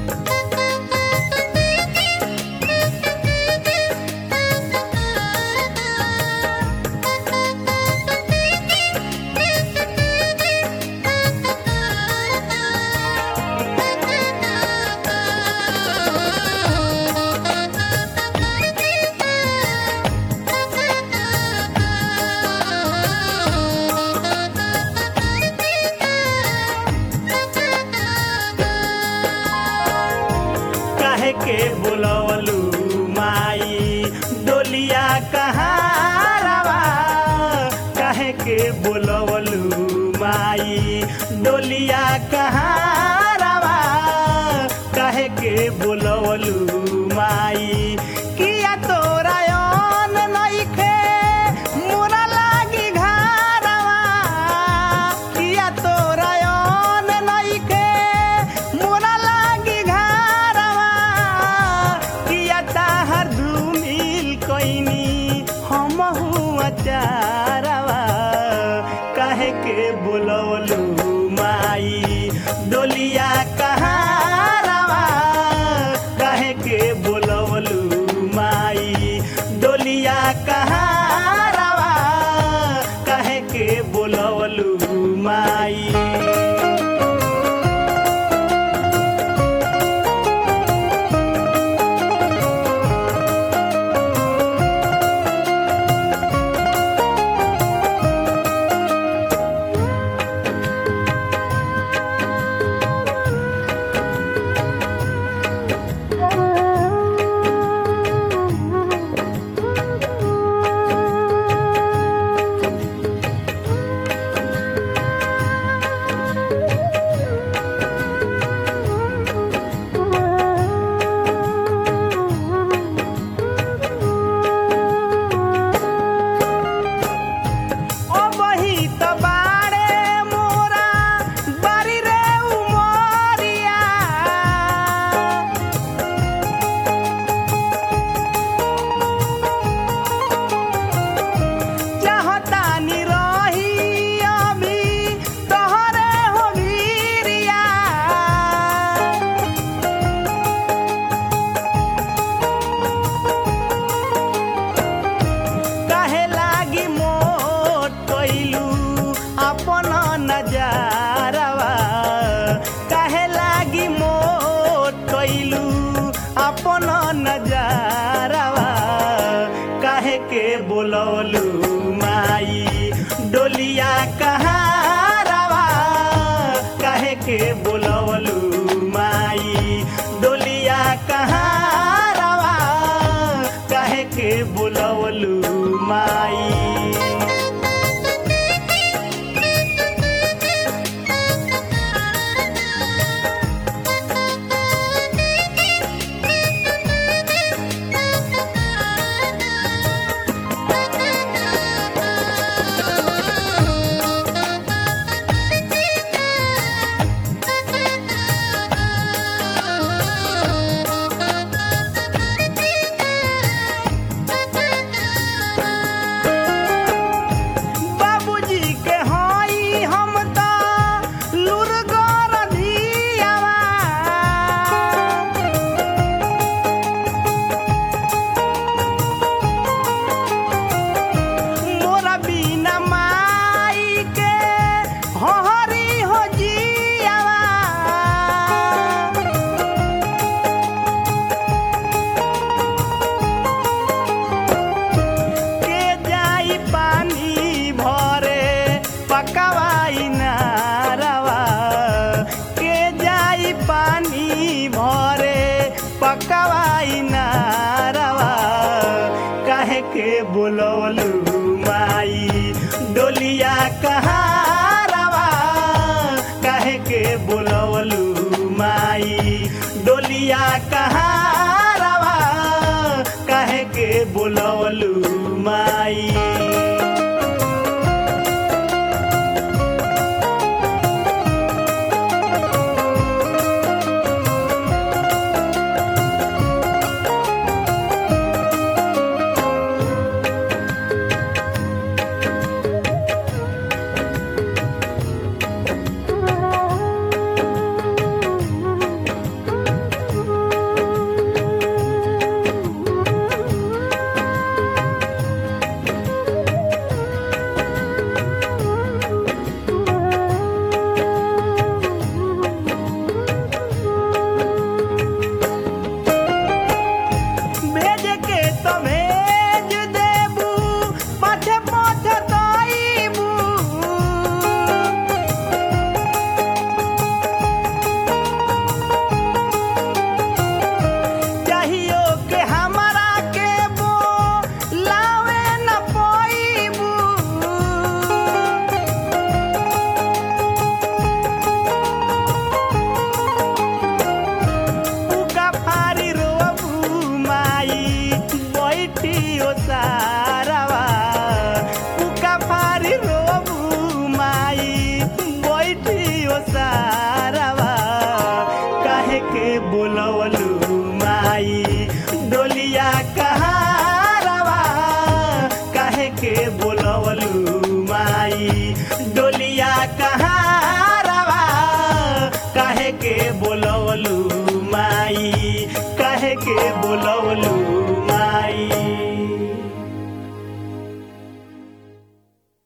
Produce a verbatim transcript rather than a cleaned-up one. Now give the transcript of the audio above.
काहे के बुलवलू माई डोलिया कहारवा काहे के बुलवलू माई डोलिया कहारवा काहे के बुलवलू माई किया तोरा यौन नइखे मोरा लागी घरवा किया तोरा यौन नइखे मोरा लागी घरवा किया ताहर धूमिल कइनी हमहू अचारवा काहे के बुलवलू माई डोलिया कहारवा काहे के बुलवलू माई डोलिया कहारवा काहे के बुलवलू माई नजारवा काहे लागी मोट कइलू अपन नजारवा काहे के बुलवलू माई डोलिया कहारवा काहे के बुलवलू माई डोलिया कहारवा काहे के बुलवलू माई पकवाई नारवा काहे के बुलवलू माई डोलिया कहारवा काहे के बुलवलू माई डोलिया कहारवा काहे के बुलवलू माई बोलवलू माई डोलिया कहारवा काहे के बोलवलू माई डोलिया कहारवा काहे के बोलवलू माई काहे के बोलवलू माई।